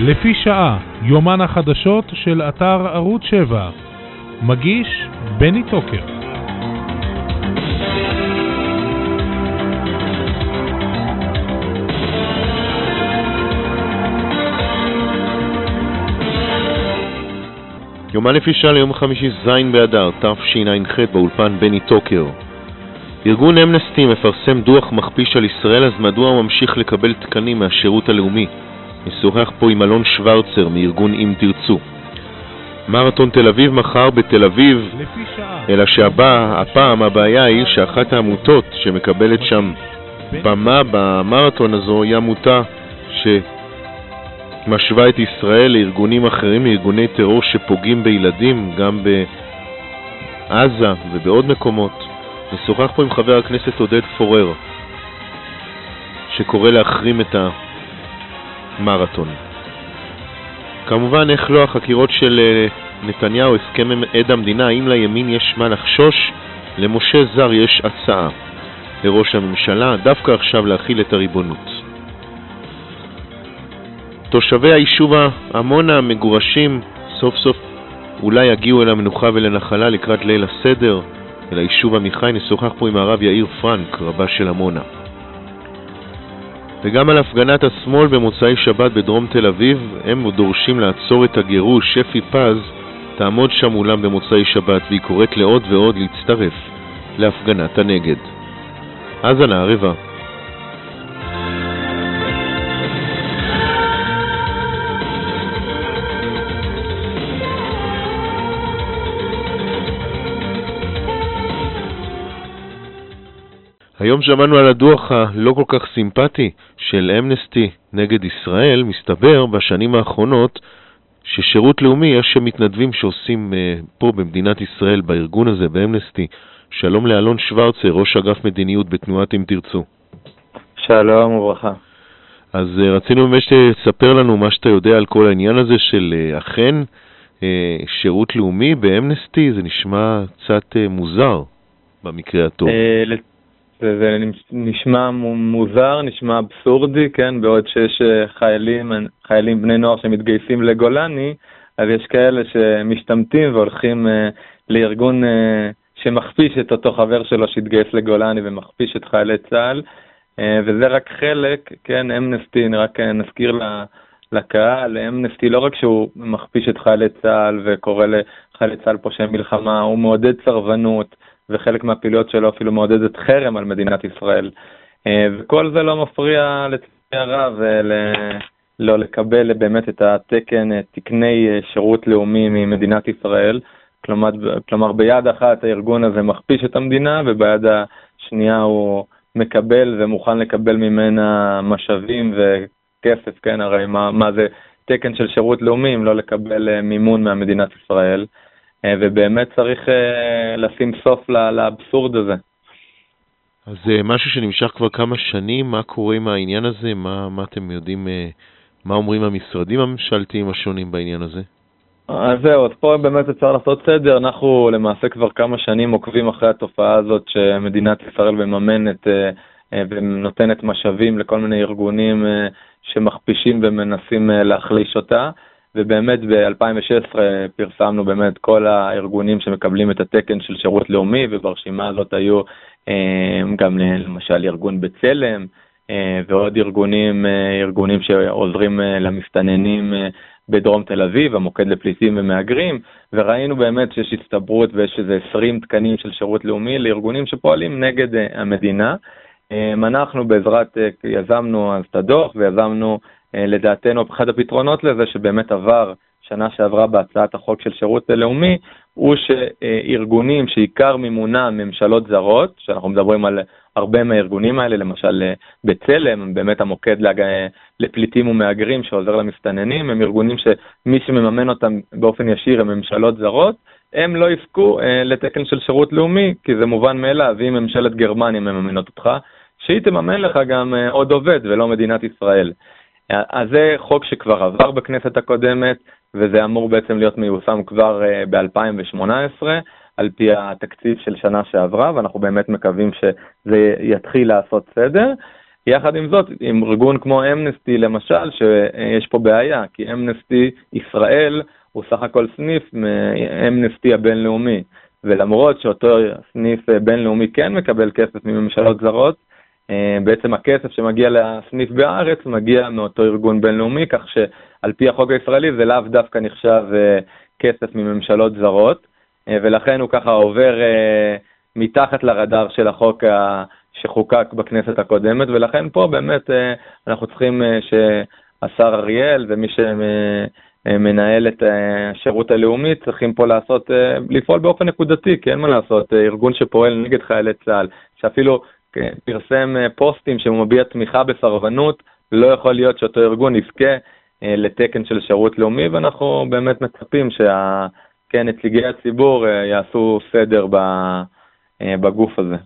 לפי שעה, יומן החדשות של אתר ערוץ 7. מגיש בני טוקר. יומן לפי שעה ליום חמישי זין באדר, תשע"ח, באולפן בני טוקר. ארגון אמנסטי מפרסם דוח מכפיש על ישראל, אז מדוע הוא ממשיך לקבל תקנים מהשירות הלאומי? נשוחח פה עם אלון שוורצר מארגון אם תרצו. מרתון תל אביב מחר בתל אביב, אלא שהפעם הבעיה היא שאחת העמותות שמקבלת שם במה במרתון הזו היא עמותה שמשווה את ישראל לארגונים אחרים, לארגוני טרור שפוגעים בילדים גם בעזה ובעוד מקומות. נשוחח פה עם חבר הכנסת עודד פורר שקורא להחרים את המרתון. כמובן, איך לא, החקירות של נתניהו, הסכם עם עד המדינה, האם לימין יש מה לחשוש? למשה זר יש הצעה לראש הממשלה דווקא עכשיו להכיל את הריבונות. תושבי היישוב עמונה המגורשים סוף סוף אולי יגיעו אל המנוחה ולנחלה לקראת ליל הסדר אל היישוב עמיחי. נשוחח פה עם הרב יאיר פרנק, רבה של עמונה. וגם על הפגנת השמאל במוצאי שבת בדרום תל אביב, הם דורשים לעצור את הגירוש. שפי פז תעמוד שם מולם במוצאי שבת, והיא קוראת לעוד ועוד להצטרף להפגנת הנגד. האזנה ערבה. היום שמענו על הדוח הלא כל כך סימפטי של אמנסטי נגד ישראל. מסתבר בשנים האחרונות ששירות לאומי יש שמתנדבים שעושים פה במדינת ישראל בארגון הזה, באמנסטי. שלום לאלון שוורצר, ראש אגף מדיניות בתנועת אם תרצו. שלום וברכה. אז רצינו באמת שתספר לנו מה שאתה יודע על כל העניין הזה של אכן שירות לאומי באמנסטי. זה נשמע קצת מוזר במקרה הטוב. זה נשמע מוזר, נשמע אבסורדי, כן? בעוד שיש חיילים בני נוער שמתגייסים לגולני, אז יש כאלה שמשתמטים והולכים לארגון שמכפיש את אותו חבר שלו שהתגייס לגולני ומכפיש את חיילי צה"ל, וזה רק חלק, כן? אמנסטי, רק נזכיר לקהל, אמנסטי לא רק שהוא מכפיש את חיילי צה"ל וקורא לחיילי צה"ל פושעי מלחמה, הוא מעודד סרבנות, וחלק מהפעילויות שלו אפילו מעודדת חרם על מדינת ישראל. וכל זה לא מפריע לצערי הרב לא לקבל באמת את התקן, תקני שירות לאומי ממדינת ישראל. כלומר ביד אחת הארגון הזה מכפיש את המדינה, וביד השנייה הוא מקבל ומוכן לקבל ממנה משאבים וכסף, כן? הרי מה זה תקן של שירות לאומי אם לא לקבל מימון מהמדינת ישראל? ובאמת צריך לשים סוף לאבסורד הזה. אז זה משהו שנמשך כבר כמה שנים. מה קורה עם העניין הזה? מה אתם יודעים, מה אומרים המשרדים הממשלתיים השונים בעניין הזה? אז זהו, אז פה באמת אפשר לעשות סדר. אנחנו למעשה כבר כמה שנים עוקבים אחרי התופעה הזאת שמדינת ישראל מממנת ונותנת משאבים לכל מיני ארגונים שמכפישים ומנסים להחליש אותה. ובאמת ב-2016 פרסמנו באמת כל הארגונים שמקבלים את התקן של שירות לאומי, וברשימה הזאת היו גם למשל ארגון בצלם ועוד ארגונים שעוזרים למסתננים בדרום תל אביב, המוקד לפליטים ומהגרים, וראינו באמת שיש הסתברות ויש איזה 20 תקנים של שירות לאומי לארגונים שפועלים נגד המדינה. אנחנו בעזרת יזמנו אז את הדוח ויזמנו לדעתנו אחד הפתרונות לזה שבאמת עבר שנה שעברה בהצעת החוק של שירות לאומי, הוא שארגונים שעיקר מימונם ממשלות זרות, שאנחנו מדברים על הרבה מהארגונים האלה, למשל בצלם, באמת המוקד לפליטים ומהגרים שעוזר למסתננים, הם ארגונים שמי שמממן אותם באופן ישיר הם ממשלות זרות, הם לא יזכו לתקן של שירות לאומי, כי זה מובן מאליו, אם ממשלת גרמניה מממנת אותך, שהיא תממן לך גם עוד עובד ולא מדינת ישראל. אז זה חוק שכבר עבר בכנסת הקודמת, וזה אמור בעצם להיות מיושם כבר ב-2018, על פי התקציב של שנה שעברה, ואנחנו באמת מקווים שזה יתחיל לעשות סדר. יחד עם זאת, עם ארגון כמו אמנסטי למשל, שיש פה בעיה, כי אמנסטי ישראל הוא סך הכל סניף מאמנסטי הבינלאומי, ולמרות שאותו סניף בינלאומי כן מקבל כסף מממשלות זרות, בעצם הכסף שמגיע לסניף בארץ מגיע מאותו ארגון בינלאומי, כך שעל פי החוק הישראלי זה לאו דווקא נחשב כסף מממשלות זרות, ולכן הוא ככה עובר מתחת לרדאר של החוק שחוקק בכנסת הקודמת, ולכן פה באמת אנחנו צריכים שהשר אריאל ומי שמנהל את השירות הלאומי צריכים פה לפעול באופן נקודתי, כי אין מה לעשות, ארגון שפועל נגד חיילי צה"ל, שאפילו פרסם פוסטים שמביע תמיכה בסרבנות, לא יכול להיות שאותו ארגון יזכה לתקן של שירות לאומי, ואנחנו באמת מצפים נציגי הציבור יעשו סדר בגוף הזה.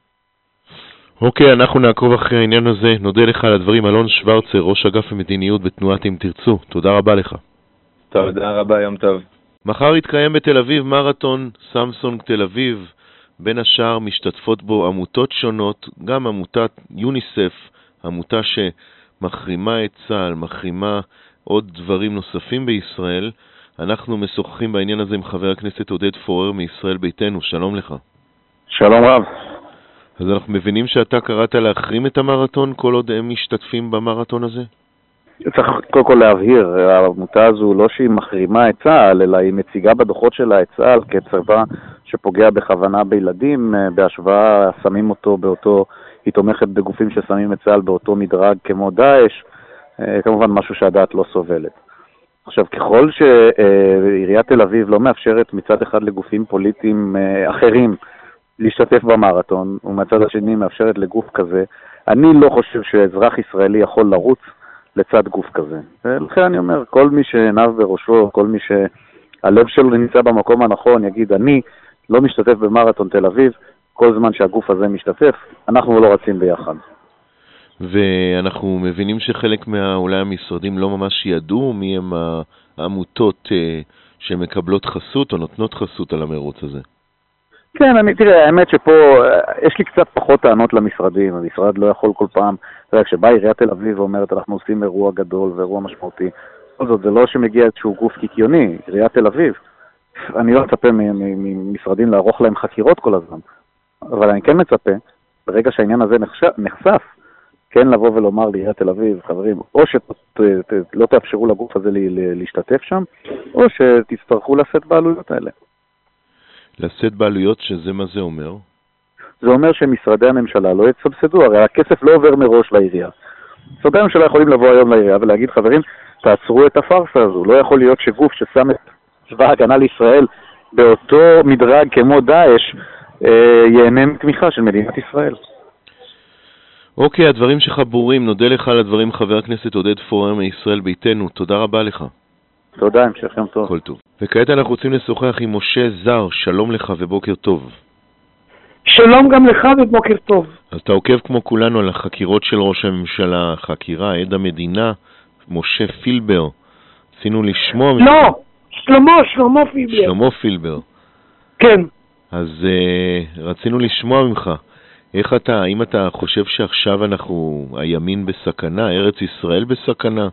אוקיי, אנחנו נעקוב אחרי העניין הזה. נודה לך על הדברים. אלון שוורצר, ראש אגף המדיניות בתנועת אם תרצו. תודה רבה לך. תודה רבה, יום טוב. מחר יתקיים בתל אביב מרתון סמסונג תל אביב. בין השאר משתתפות בו עמותות שונות, גם עמותת יוניסף, עמותה שמחרימה את צה"ל, מחרימה עוד דברים נוספים בישראל. אנחנו משוחחים בעניין הזה עם חבר הכנסת עודד פורר מישראל ביתנו. שלום לך. שלום רב. אז אנחנו מבינים שאתה קראת להחרים את המרתון כל עוד הם משתתפים במרתון הזה? צריך קודם כל להבהיר, העמותה הזו לא שהיא מחרימה את צה"ל, אלא היא מציגה בדוחות שלה את צה"ל כצבא שפוגע בכוונה בילדים, בהשוואה שמים אותו באותו, היא תומכת בגופים ששמים את צה"ל באותו מדרג כמו דאעש, כמובן משהו שהדעת לא סובלת. עכשיו, ככל שעיריית תל אביב לא מאפשרת מצד אחד לגופים פוליטיים אחרים להשתתף במרתון, ומצד השני מאפשרת לגוף כזה, אני לא חושב שאזרח ישראלי יכול לרוץ לצד גוף כזה. ולכן אני אומר, כל מי שעיניו בראשו, כל מי שהלב שלו נמצא במקום הנכון, יגיד, אני לא משתתף במרתון תל אביב, כל זמן שהגוף הזה משתתף, אנחנו לא רצים ביחד. ואנחנו מבינים שחלק אולי המשרדים לא ממש ידעו מי הם העמותות שמקבלות חסות או נותנות חסות על המרוץ הזה. כן, תראה, האמת שפה יש לי קצת פחות טענות למשרדים. המשרד לא יכול כל פעם, כשבאה עיריית תל אביב ואומרת אנחנו עושים אירוע גדול ואירוע משמעותי, כל זאת, זה לא שמגיע איזשהו גוף קיקיוני, עיריית תל אביב. אני לא מצפה ממשרדים לערוך להם חקירות כל הזמן, אבל אני כן מצפה, ברגע שהעניין הזה נחשף, כן לבוא ולומר לעיריית תל אביב, חברים, או שלא תאפשרו לגוף הזה להשתתף שם, או שתצטרכו לשאת בעלויות האלה. לשאת בעלויות, שזה מה זה אומר? זה אומר שמשרדי הממשלה לא יתסבסדו, הרי הכסף לא עובר מראש לעירייה. משרדי הממשלה יכולים לבוא היום לעירייה ולהגיד, חברים, תעצרו את הפרסה הזו, לא יכול להיות שגוף ששם את צבא ההגנה לישראל באותו מדרג כמו דאעש, ייהנה מתמיכה של מדינת ישראל. אוקיי, הדברים שלך ברורים, נודה לך על הדברים חבר הכנסת עודד פורר מישראל ביתנו, תודה רבה לך. תודה, המשך יום טוב. כל טוב. וכעת אנחנו רוצים לשוחח עם משה זר, שלום לך ובוקר טוב. שלום גם לך ובוקר טוב. אז אתה עוקב כמו כולנו על החקירות של ראש הממשלה, חקירה, עד המדינה, משה פילבר. רצינו לשמוע... לא, שלמה פילבר. שלמה פילבר. כן. אז רצינו לשמוע ממך. איך אתה, האם אתה חושב שעכשיו הימין בסכנה, ארץ ישראל בסכנה?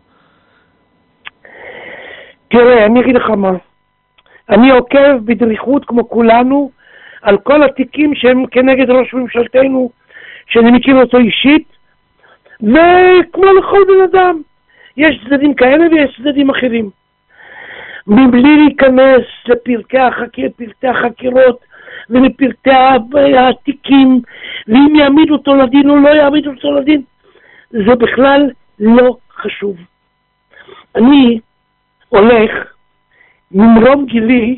תראה, אני אגיד לך מה. אני עוקב בדריכות כמו כולנו על כל התיקים שהם כנגד ראש ממשלתנו, שאני מכיר אותו אישית, וכמו לכל בן אדם, יש צדדים כאלה ויש צדדים אחרים. מבלי להיכנס לפרטי החקירות ולפרטי התיקים, ואם יעמיד אותו לדין או לא יעמיד אותו לדין, זה בכלל לא חשוב. אני הולך ממרום גילי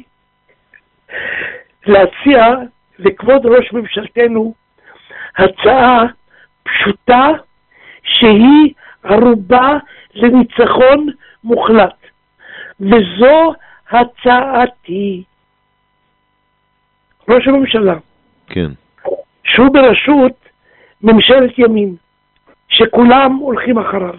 להציע לכבוד ראש ממשלתנו הצעה פשוטה שהיא ערובה לניצחון מוחלט, וזו הצעתי. ראש הממשלה, כן, שהוא בראשות ממשלת ימין שכולם הולכים אחריו,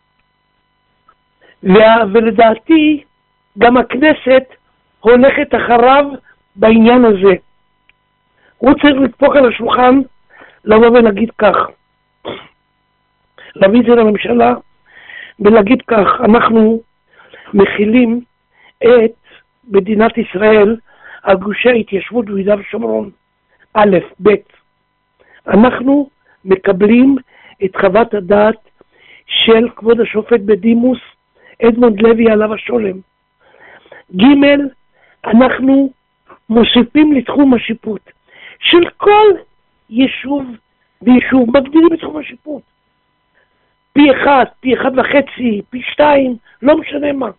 ולדעתי גם הכנסת הולכת אחריו בעניין הזה. הוא צריך לדפוק על השולחן, לבוא ולהגיד כך: להביא את זה לממשלה ולהגיד כך, אנחנו מכילים את מדינת ישראל על גושי ההתיישבות ביהודה ושומרון. א', ב', אנחנו מקבלים את חוות הדעת של כבוד השופט בדימוס אדמונד לוי עליו השולם. ג', אנחנו מוסיפים לתחום השיפוט של כל יישוב ויישוב, מגדירים את תחום השיפוט. פי 1, פי 1.5, פי 2, לא משנה מה.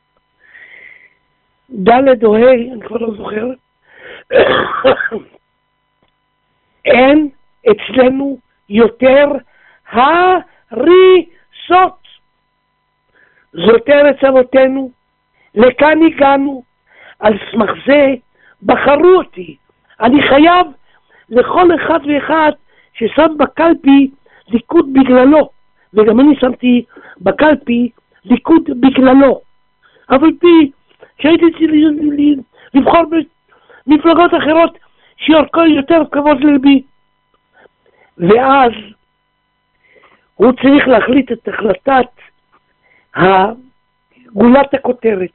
ד' או ה', אני כבר לא זוכר, אין אצלנו יותר הריסות. זאת ארץ אבותינו, לכאן הגענו, על סמך זה בחרו אותי. אני חייב לכל אחד ואחד ששם בקלפי ליכוד בגללו, וגם אני שמתי בקלפי ליכוד בגללו. אבל פי שהייתי לבחור במפלגות אחרות שיורקו יותר כבוד לבי. ואז הוא צריך להחליט את החלטת גולת הכותרת,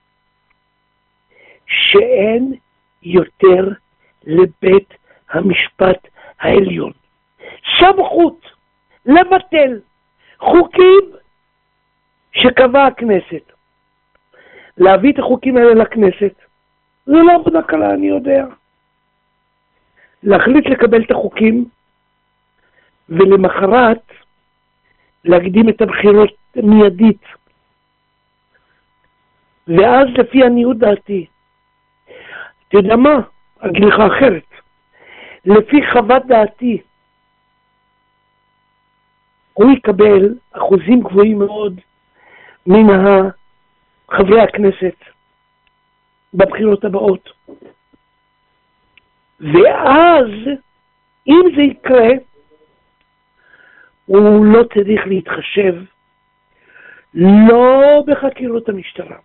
שאין יותר לבית המשפט העליון סמכות לבטל חוקים שקבעה הכנסת. להביא את החוקים האלה לכנסת זה לא עבודה קלה, אני יודע. להחליט לקבל את החוקים ולמחרת להקדים את הבחירות מיידית. ואז לפי עניות דעתי, אתה יודע מה? אגיד לך אחרת. לפי חוות דעתי, הוא יקבל אחוזים גבוהים מאוד מן חברי הכנסת בבחירות הבאות. ואז, אם זה יקרה, הוא לא צריך להתחשב לא בחקירות המשטרה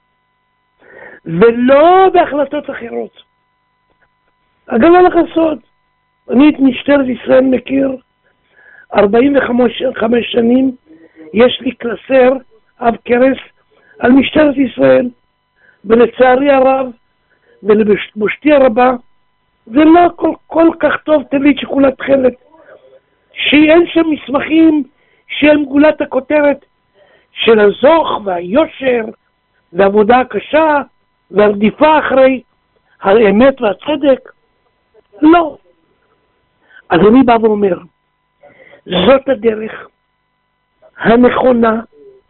ולא בהחלטות אחרות. אגלה לך סוד, אני את משטרת ישראל מכיר 45 שנים, יש לי קלסר עב כרס על משטרת ישראל, ולצערי הרב ולבושתי הרבה זה לא כל כך טוב, תמיד שכולה תחלת שאין שם מסמכים שהם גולת הכותרת של הזוך והיושר והעבודה הקשה והרדיפה אחרי האמת והצדק. לא. אז אני בא ואומר, זאת הדרך הנכונה.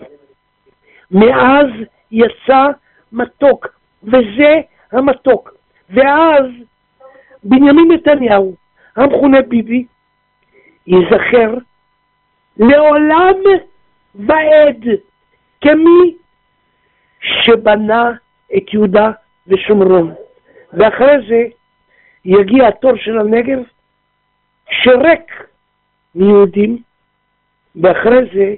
מאז יצא מתוק, וזה המתוק. ואז בנימין נתניהו, המכונה ביבי, ייזכר לעולם ועד כמי שבנה את יהודה ושומרון. ואחרי זה יגיע התור של הנגב שרק מיהודים, ואחרי זה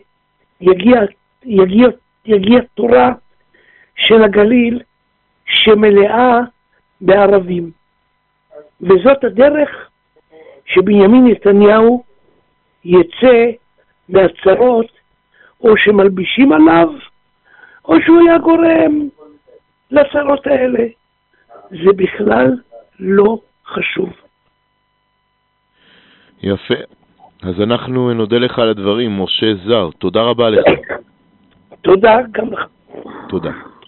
יגיע תורה של הגליל שמלאה בערבים. וזאת הדרך שבנימין נתניהו יצא בהצהרות או שמלבישים עליו או שהוא היה גורם לצרות האלה. זה בכלל לא חשוב. יפה. אז אנחנו נודה לך על הדברים, משה זר. תודה רבה לך. תודה גם לך. תודה.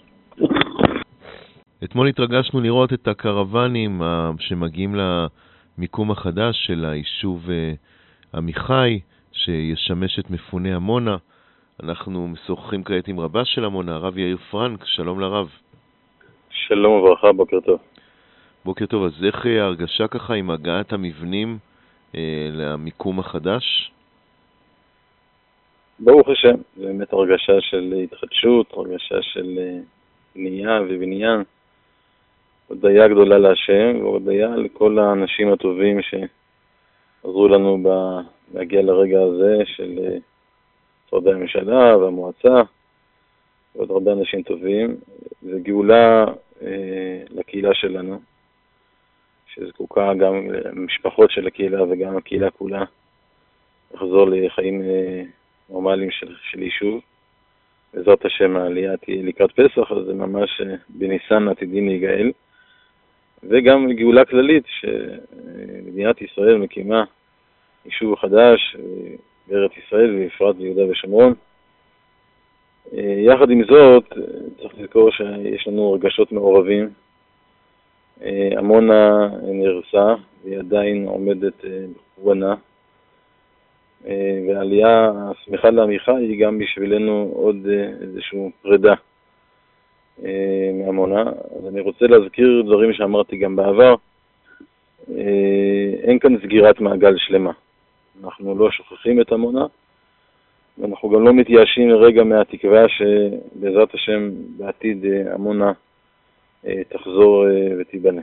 אתמול התרגשנו לראות את הקרוונים שמגיעים למיקום החדש של היישוב עמיחי, שישמש את מפוני עמונה. אנחנו משוחחים כעת עם רבה של עמונה, הרב יאיר פרנק. שלום לרב. שלום וברכה, בוקר טוב. בוקר טוב. אז איך ההרגשה ככה עם הגעת המבנים למיקום החדש? ברוך השם, זה באמת הרגשה של התחדשות, הרגשה של בנייה ובניין. הודיה גדולה להשם, והודיה לכל האנשים הטובים שעזרו לנו להגיע לרגע הזה של משרדי הממשלה והמועצה, ועוד הרבה אנשים טובים. זה גאולה לקהילה שלנו, שזקוקה גם למשפחות של הקהילה וגם הקהילה כולה לחזור לחיים נורמליים של יישוב. בעזרת השם העלייה תהיה לקראת פסח, אז זה ממש בניסן עתידים להיגאל. וגם גאולה כללית, שמדינת ישראל מקימה יישוב חדש בארץ ישראל ובפרט ביהודה ושומרון. יחד עם זאת, צריך לזכור שיש לנו רגשות מעורבים. עמונה נהרסה והיא עדיין עומדת בחורבנה. והעלייה השמחה לעמיחה היא גם בשבילנו עוד איזשהו פרידה מעמונה. אז אני רוצה להזכיר דברים שאמרתי גם בעבר. אין כאן סגירת מעגל שלמה. אנחנו לא שוכחים את עמונה, ואנחנו גם לא מתייאשים לרגע מהתקווה שבעזרת השם בעתיד עמונה תחזור ותיבנה.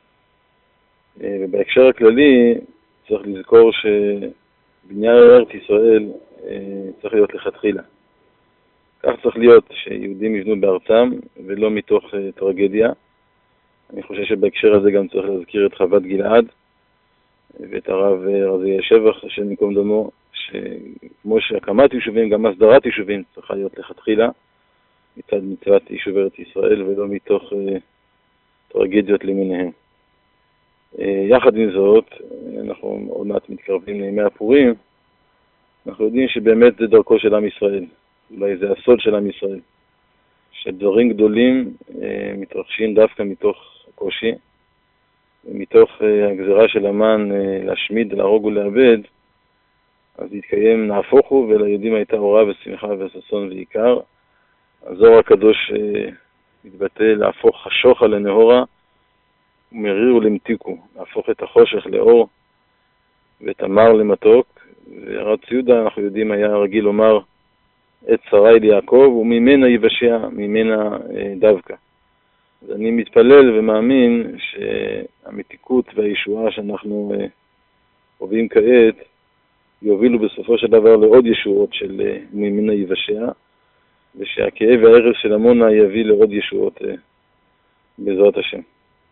ובהקשר הכללי צריך לזכור שבניין ארץ ישראל צריך להיות לכתחילה. כך צריך להיות שיהודים יבנו בארצם ולא מתוך טרגדיה. אני חושב שבהקשר הזה גם צריך להזכיר את חוות גלעד ואת הרב רזיאל שבח, השם יקום דמו, שכמו שהקמת יישובים, גם הסדרת יישובים צריכה להיות לכתחילה מצד מצוות יישוב ארץ ישראל ולא מתוך טרגדיות למיניהם. יחד עם זאת, אנחנו עוד מעט מתקרבים לימי הפורים, אנחנו יודעים שבאמת זה דרכו של עם ישראל, אולי זה הסוד של עם ישראל, שדברים גדולים מתרחשים דווקא מתוך הקושי, ומתוך הגזרה של המן להשמיד, להרוג ולאבד, אז יתקיים נהפוך הוא, וליהודים הייתה אורה ושמחה וששון ועיקר. הזוהר הקדוש מתבטא להפוך חשוכה לנהורה, ומריר ולמתיקו, להפוך את החושך לאור, ואת המר למתוק. והרב ציודה, אנחנו יודעים, היה רגיל לומר, את שרי ליעקב, וממנה יבשע, ממנה דווקא. אז אני מתפלל ומאמין שהמתיקות והישועה שאנחנו חווים כעת, יובילו בסופו של דבר לעוד ישועות של ממנה יבשע, ושהכאב והערב של עמונה יביא לעוד ישועות בעזרת השם.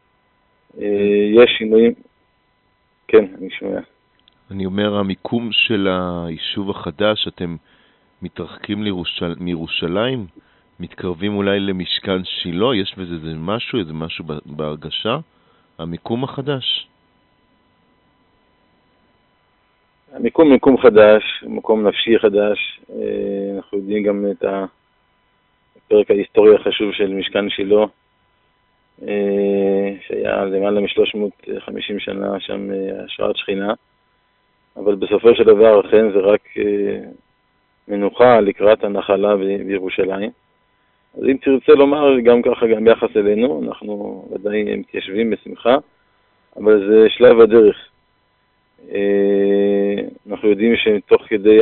יש שינויים. כן, אני שומע. אני אומר, המיקום של היישוב החדש, אתם מתרחקים מירושלים, מתקרבים אולי למשכן שילה, יש בזה איזה משהו בהרגשה, המיקום החדש. המיקום מקום חדש, מקום נפשי חדש. אנחנו יודעים גם את הפרק ההיסטורי החשוב של משכן שילה, שהיה למעלה מ-350 שנה שם השראת שכינה, אבל בסופו של דבר אכן זה רק מנוחה לקראת הנחלה בירושלים. אז אם תרצה לומר גם ככה גם ביחס אלינו, אנחנו ודאי מתיישבים בשמחה, אבל זה שלב הדרך. אנחנו יודעים שתוך כדי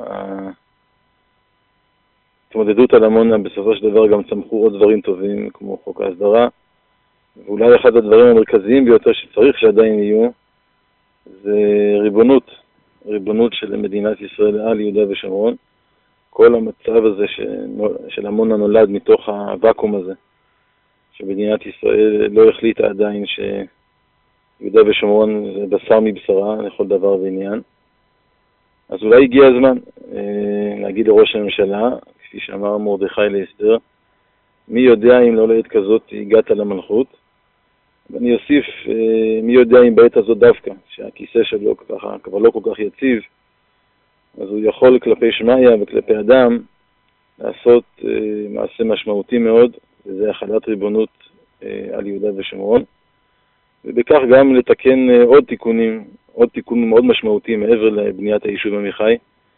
ההתמודדות על עמונה בסופו של דבר גם צמחו עוד דברים טובים כמו חוק ההסדרה, ואולי אחד הדברים המרכזיים ביותר שצריך שעדיין יהיו זה ריבונות של מדינת ישראל על יהודה ושומרון. כל המצב הזה של עמונה נולד מתוך הוואקום הזה, שמדינת ישראל לא החליטה עדיין שיהודה ושומרון זה בשר מבשרה לכל דבר ועניין. אז אולי הגיע הזמן להגיד לראש הממשלה, כפי שאמר מרדכי לאסתר, מי יודע אם לא לעת כזאת הגעת למלכות, ואני אוסיף, מי יודע אם בעת הזאת דווקא, שהכיסא שלו ככה, כבר לא כל כך יציב, אז הוא יכול כלפי שמיה וכלפי אדם לעשות מעשה משמעותי מאוד, וזה החלת ריבונות על יהודה ושומרון, ובכך גם לתקן עוד תיקונים מאוד משמעותיים מעבר לבניית היישוב עמיחי,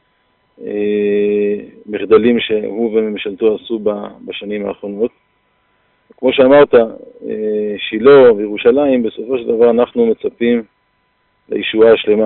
מחדלים שהוא וממשלתו עשו בשנים האחרונות. כמו שאמרת, שילה וירושלים, בסופו של דבר אנחנו מצפים לישועה השלמה.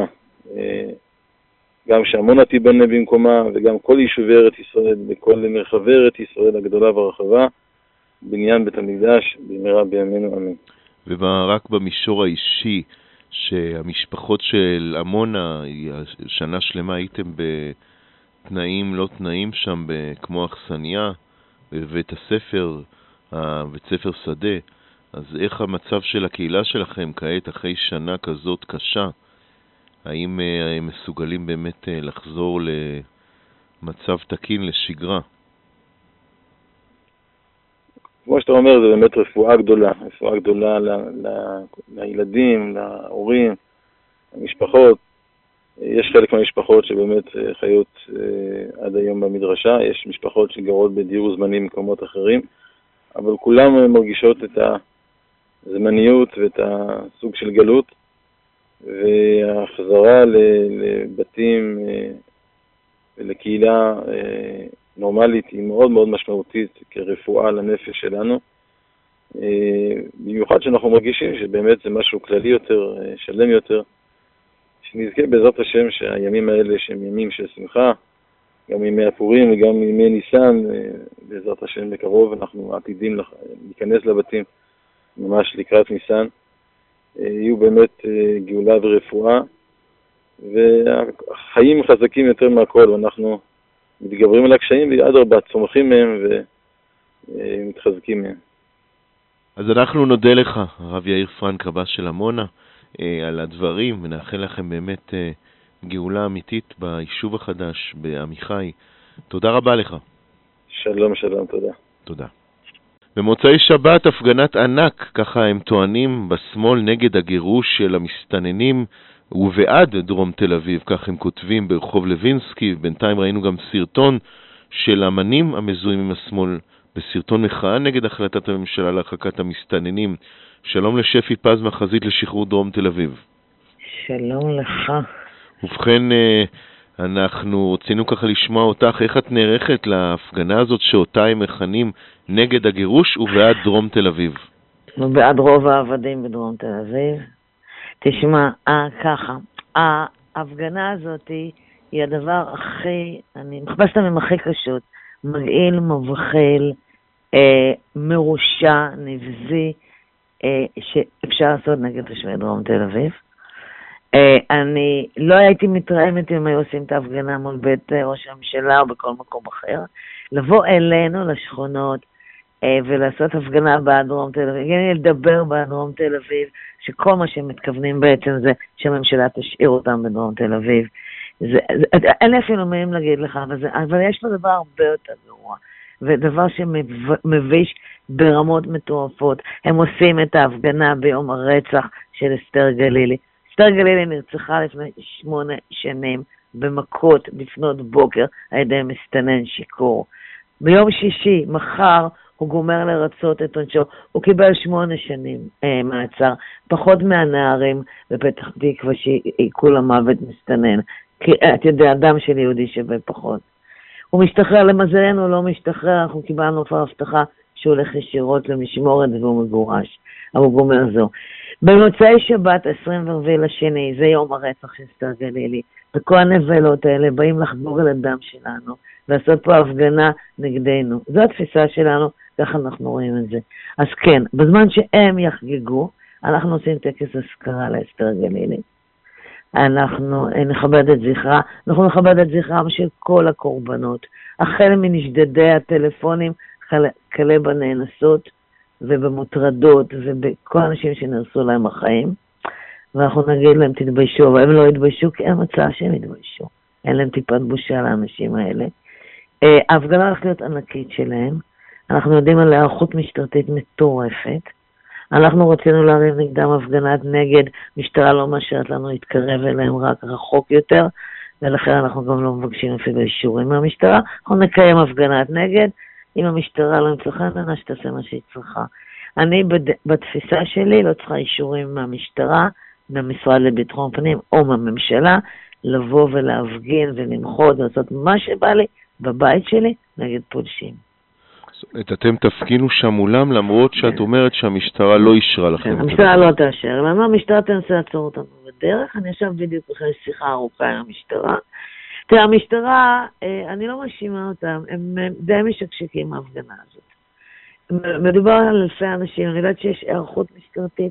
גם שעמונה תיבנה במקומה, וגם כל יישובי ארץ ישראל, וכל מרחבי ארץ ישראל הגדולה והרחבה, בניין בית המקדש, במהרה בימינו אמן. ורק במישור האישי, שהמשפחות של עמונה, שנה שלמה הייתם בתנאים לא תנאים שם, כמו אכסניה, בבית הספר, בית ספר שדה, אז איך המצב של הקהילה שלכם כעת אחרי שנה כזאת קשה? האם הם מסוגלים באמת לחזור מצב תקין לשגרה. כמו שאתה אומר, זה באמת רפואה גדולה לילדים, להורים, למשפחות. יש חלק מהמשפחות שבאמת חיות עד היום במדרשה, יש משפחות שגרות בדיור זמני במקומות אחרים, אבל כולם מרגישות את הזמניות ואת הסוג של גלות, והחזרה לבתים ולקהילה נורמלית היא מאוד מאוד משמעותית כרפואה לנפש שלנו, במיוחד שאנחנו מרגישים שבאמת זה משהו כללי יותר, שלם יותר, שנזכה בעזרת השם שהימים האלה שהם ימים של שמחה, גם ימי הפורים וגם ימי ניסן, בעזרת השם בקרוב אנחנו עתידים להיכנס לבתים ממש לקראת ניסן, יהיו באמת גאולה ורפואה, והחיים חזקים יותר מהכל, ואנחנו מתגברים על הקשיים ואדרבה צומחים מהם ומתחזקים מהם. אז אנחנו נודה לך, הרב יאיר פרנק, רבה של עמונה, על הדברים, ונאחל לכם באמת גאולה אמיתית ביישוב החדש, בעמיחי. תודה רבה לך. שלום, תודה. תודה. במוצאי שבת הפגנת ענק, ככה הם טוענים, בשמאל נגד הגירוש של המסתננים ובעד דרום תל אביב, כך הם כותבים ברחוב לוינסקי. בינתיים ראינו גם סרטון של אמנים המזוהים עם השמאל, בסרטון מחאה נגד החלטת הממשלה להרחקת המסתננים. שלום לשפי פז מהחזית לשחרור דרום תל אביב. שלום לך. ובכן, אנחנו רצינו ככה לשמוע אותך, איך את נערכת להפגנה הזאת שאותה הם מכנים נגד הגירוש ובעד דרום תל אביב? ובעד רוב העבדים בדרום תל אביב. תשמע, ככה, ההפגנה הזאת היא הדבר הכי, אני מחפשת מהם הכי קשות, מגעיל, מבחיל, מרושע, נבזי, שאפשר לעשות נגד תושבי דרום תל אביב. אני לא הייתי מתרעמת אם היו עושים את ההפגנה מול בית ראש הממשלה או בכל מקום אחר. לבוא אלינו לשכונות ולעשות הפגנה בעד דרום תל אביב, לדבר בעד דרום תל אביב, שכל מה שהם מתכוונים בעצם זה שהממשלה תשאיר אותם בדרום תל אביב. אין לי אפילו מהם להגיד לך, אבל יש לו דבר הרבה יותר גרוע, ודבר שמביש ברמות מטורפות. הם עושים את ההפגנה ביום הרצח של אסתר גלילי. אסתר גלילי נרצחה לפני 8 שנים במכות לפנות בוקר על ידי מסתנן שיקור. ביום שישי, מחר, הוא גומר לרצות את עונשו. הוא קיבל 8 שנים מעצר, פחות מהנערים בפתח תקווה שעיקו למוות מסתנן. כי אתה יודע, אדם של יהודי שווה פחות. הוא משתחרר, למזלנו לא משתחרר, אנחנו קיבלנו כבר הבטחה שהוא הולך ישירות למשמורת והוא מגורש. אבל הוא גומר זו. במוצאי שבת, 24/2, זה יום הרצח של אסתר גלילי. וכל הנבלות האלה באים לחגוג על הדם שלנו, לעשות פה הפגנה נגדנו. זו התפיסה שלנו, ככה אנחנו רואים את זה. אז כן, בזמן שהם יחגגו, אנחנו עושים טקס אזכרה לאסתר גלילי. אנחנו נכבד את זכרה, אנחנו נכבד את זכרם של כל הקורבנות, החל מנשדדי הטלפונים, כלה בנאנסות ובמוטרדות ובכל האנשים שנרסו להם החיים, ואנחנו נגיד להם תתביישו, אבל הם לא יתביישו כי הם מצאה שהם יתביישו, אין להם טיפת בושה לאנשים האלה. ההפגנה הולכת להיות ענקית שלהם, אנחנו יודעים על הערכות משטרתית מטורפת, אנחנו רצינו להרים נגדם הפגנת נגד, משטרה לא מאשרת לנו להתקרב אליהם רק רחוק יותר, ולכן אנחנו גם לא מבקשים אפילו אישורים מהמשטרה, אנחנו נקיים הפגנת נגד, אם המשטרה לא מצליחה, שתעשה מה שהיא צריכה. אני בתפיסה שלי לא צריכה אישורים מהמשטרה, מהמשרד לביטחון פנים או מהממשלה, לבוא ולהפגין ולמחות ולעשות מה שבא לי בבית שלי נגד פולשים. אתם תפגינו שם מולם, למרות שאת אומרת שהמשטרה לא אישרה לכם. המשטרה לא תאשר. למה המשטרה תנסה לעצור אותנו בדרך? אני עכשיו בדיוק אחרי שיחה ארוכה עם המשטרה. תראה, המשטרה, אני לא מאשימה אותם, הם די משקשקים ההפגנה הזאת. מדובר על אלפי אנשים, אני יודעת שיש הערכות משטרתית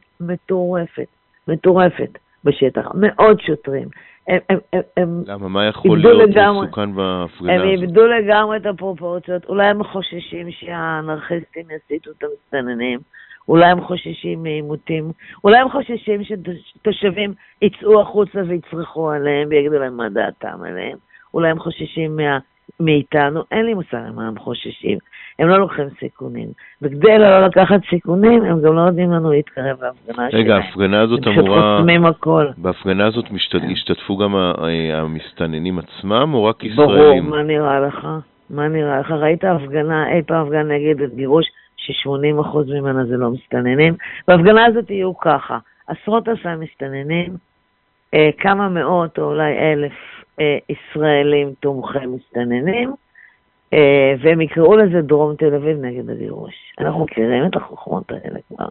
מטורפת בשטח, מאוד שוטרים. למה? מה יכול להיות מסוכן בהפגנה הזאת? הם איבדו לגמרי את הפרופורציות, אולי הם חוששים שהאנרכיסטים יסיתו את המסתננים, אולי הם חוששים מעימותים, אולי הם חוששים שתושבים יצאו החוצה ויצרכו עליהם ויגידו להם מה דעתם עליהם, אולי הם חוששים מאיתנו, אין לי מושג מה הם חוששים, הם לא לוקחים סיכונים, וכדי לא לקחת סיכונים, הם גם לא יודעים לנו להתקרב להפגנה שלהם. רגע, ההפגנה הזאת אמורה... הם פשוט חוסמים הכל. בהפגנה הזאת השתתפו גם המסתננים עצמם, או רק ישראלים? ברור, מה נראה לך? ראית הפגנה, אי פעם הפגנה נגד גירוש, ש80% ממנה זה לא מסתננים, בהפגנה הזאת יהיו ככה, עשרות אלפי מסתננים, כמה מאות או אולי 1,000 ישראלים תומכי מסתננים, והם יקראו לזה דרום תל אביב נגד הגירוש. אנחנו מכירים את החוכמות האלה כבר.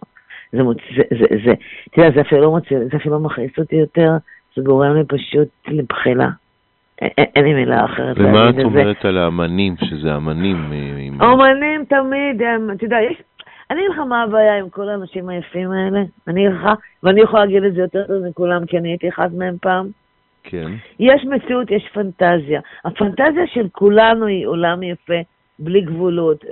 זה אפילו מכעיס אותי יותר, זה גורם לי פשוט לבחילה. אין לי מילה אחרת. ומה את אומרת על האמנים, שזה האמנים? האמנים תמיד, אתה יודע, אני אגיד לך מה הבעיה עם כל האנשים היפים האלה, ואני יכולה להגיד את זה יותר טוב מכולם, כי אני הייתי אחד מהם פעם. כן. יש מציאות, יש פנטזיה. הפנטזיה של כולנו היא עולם יפה, בלי גבולות,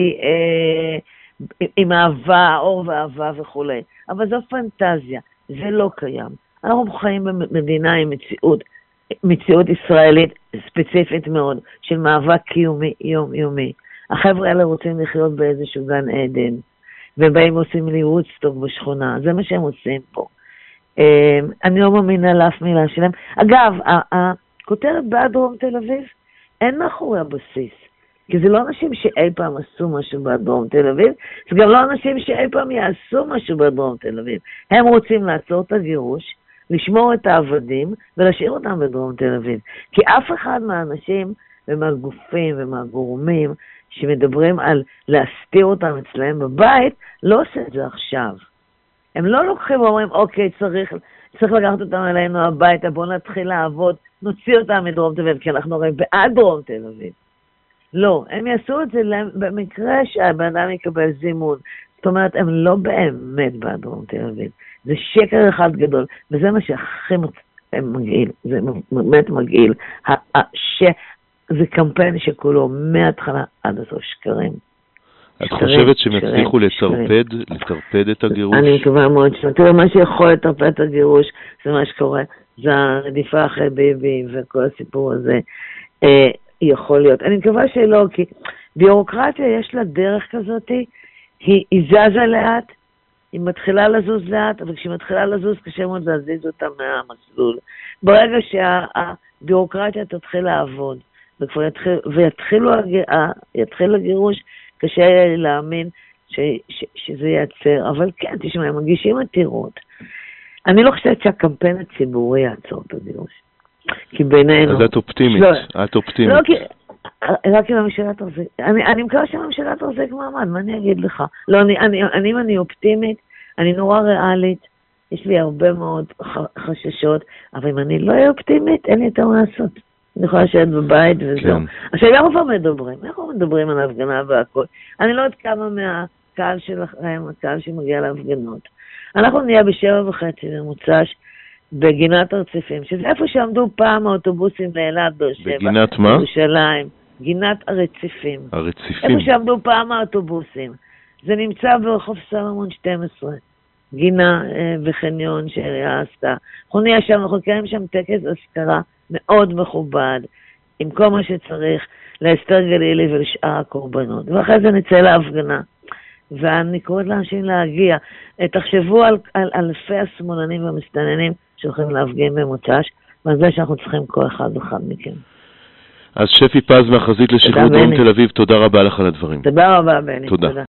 עם אהבה, אור ואהבה וכו'. אבל זו פנטזיה, זה לא קיים. אנחנו חיים במדינה עם מציאות ישראלית ספציפית מאוד, של מאבק קיומי יומיומי. החבר'ה האלה רוצים לחיות באיזשהו גן עדן, ובאים עושים לי וודסטוק בשכונה, זה מה שהם עושים פה. אני לא מאמינה לאף מילה שלהם. אגב, הכותרת בעד דרום תל אביב, אין מאחורי הבסיס, כי זה לא אנשים שאי פעם עשו משהו בעד דרום תל אביב, זה גם לא אנשים שאי פעם יעשו משהו בעד דרום תל אביב. הם רוצים לעצור את הגירוש, לשמור את העבדים ולהשאיר אותם בדרום תל אביב. כי אף אחד מהאנשים ומהגופים ומהגורמים שמדברים על להסתיר אותם אצלהם בבית, לא עושה את זה עכשיו. הם לא לוקחים ואומרים, אוקיי, צריך לקחת אותם אלינו הביתה, בואו נתחיל לעבוד, נוציא אותם מדרום תל אביב, כי אנחנו רואים בעד דרום תל אביב. לא, הם יעשו את זה במקרה שהבן אדם יקבל זימון. זאת אומרת, הם לא באמת בעד דרום תל אביב. זה שקר אחד גדול, וזה מה שהכי מגעיל, זה באמת מגעיל. זה קמפיין שכולו מההתחלה עד הסוף שקרים. את חושבת שהם יצליחו לטרפד את הגירוש? אני מקווה מאוד תראה, מה שיכול לטרפד את הגירוש זה מה שקורה, זה הרדיפה אחרי ביבי וכל הסיפור הזה יכול להיות. אני מקווה שלא, כי ביורוקרטיה יש לה דרך כזאת, היא זזה לאט, היא מתחילה לזוז לאט, אבל כשהיא מתחילה לזוז קשה מאוד להזיז אותה מהמסלול. ברגע שהביורוקרטיה תתחיל לעבוד, ויתחיל הגירוש, קשה לי להאמין שזה ייעצר, אבל כן, תשמע, הם מגישים עתירות. אני לא חושבת שהקמפיין הציבורי יעצור את הגירוש. כי בינינו... אז את אופטימית, את אופטימית. לא, רק אם הממשלה תחזיק. אני מקווה שהממשלה תחזיק מעמד, מה אני אגיד לך? לא, אני אופטימית, אני נורא ריאלית, יש לי הרבה מאוד חששות, אבל אם אני לא אהיה אופטימית, אין לי יותר מה לעשות. אני יכולה לשבת בבית וזהו. עכשיו, איך מדברים על ההפגנה והכל? אני לא יודעת כמה מהקהל שלכם, הקהל שמגיע להפגנות. אנחנו נהיה ב7:30 ממוצ"ש בגינת הרציפים, שזה איפה שעמדו פעם האוטובוסים לאילת באר שבע. בגינת מה? בירושלים. גינת הרציפים. הרציפים. איפה שעמדו פעם האוטובוסים. זה נמצא ברחוב סלומון 12. גינה וחניון שהעירייה עשתה. אנחנו נהיה שם, אנחנו קיים שם טקס אזכרה מאוד מכובד, עם כל מה שצריך, לאסתר גלילי ולשאר הקורבנות. ואחרי זה נצא להפגנה. ואני קוראת לאנשים להגיע. תחשבו על אלפי השמאלנים והמסתננים שהולכים להפגין במוצ"ש, ועל זה שאנחנו צריכים כל אחד ואחד מכם. אז שפי פז מהחזית לשחרור דרום תל אביב, תודה רבה לך על הדברים. תודה רבה, בני. תודה.